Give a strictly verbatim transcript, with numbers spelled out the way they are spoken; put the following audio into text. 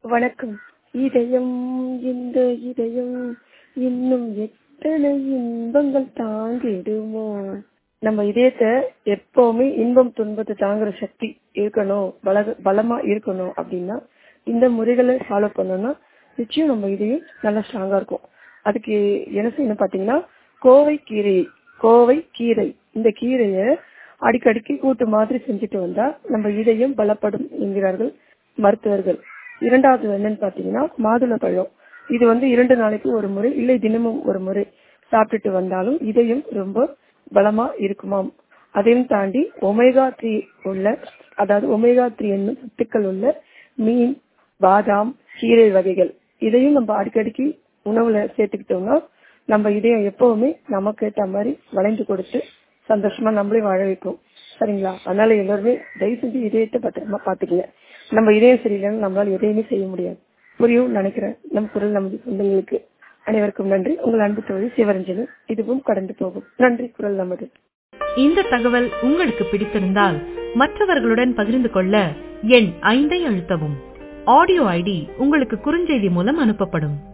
வணக்கம். இதயம் இந்த இதயம் இன்னும் எத்தனை இன்பங்கள் தாங்கிடுமோ. நம்ம இதயத்தை எப்பவுமே இன்பம் துன்பத்தை தாங்குற சக்தி இருக்கணும், பல பலமா இருக்கணும் அப்படின்னா இந்த முறைகளை ஃபாலோ பண்ணோம்னா நிச்சயம் நம்ம இதயம் நல்லா ஸ்ட்ராங்கா இருக்கும். அதுக்கு என்ன செய்யணும் பாத்தீங்கன்னா, கோவை கீரை கோவை கீரை இந்த கீரையை அடிக்கடிக்கு கூட்டு மாதிரி செஞ்சுட்டு வந்தா நம்ம இதயம் பலப்படும் என்கிறார்கள் மருத்துவர்கள். இரண்டாவது என்னன்னு பாத்தீங்கன்னா, மாதுளை பழம். இது வந்து இரண்டு நாளைக்கு ஒரு முறை இல்லை தினமும் ஒரு முறை சாப்பிட்டுட்டு வந்தாலும் இதயம் ரொம்ப பலமா இருக்குமாம். அதையும் தாண்டி ஒமேகா த்ரீ உள்ள, அதாவது ஒமேகா த்ரீ என்னும் சத்துக்கள் உள்ள மீன், பாதாம், கீரை வகைகள் இதையும் நம்ம அடிக்கடிக்கு உணவுல சேர்த்துக்கிட்டோம்னா நம்ம இதயம் எப்பவுமே நமக்கு ஏற்ற மாதிரி வளைந்து கொடுத்து சந்தோஷமா நம்மளே வாழ வைக்கும். சரிங்களா? அதனால எல்லாருமே தயவு செஞ்சு இதயத்தை பத்திரமா பாத்துக்கங்க. நம்ம இதயம் சரியில்லைன்னு நம்மளால எதையுமே செய்ய முடியாது. புரியும் நினைக்கிறேன். நம் குரல் நமது சொந்தங்களுக்கு. அனைவருக்கும் நன்றி. உங்கள் அன்பு தோழி சிவரஞ்சனி. இதுவும் கடந்து போகும். நன்றி. குரல் நமது. இந்த தகவல் உங்களுக்கு பிடித்திருந்தால் மற்றவர்களுடன் பகிர்ந்து கொள்ள எண் ஐந்தை அழுத்தவும். ஆடியோ ஐடி உங்களுக்கு குறுஞ்செய்தி மூலம் அனுப்பப்படும்.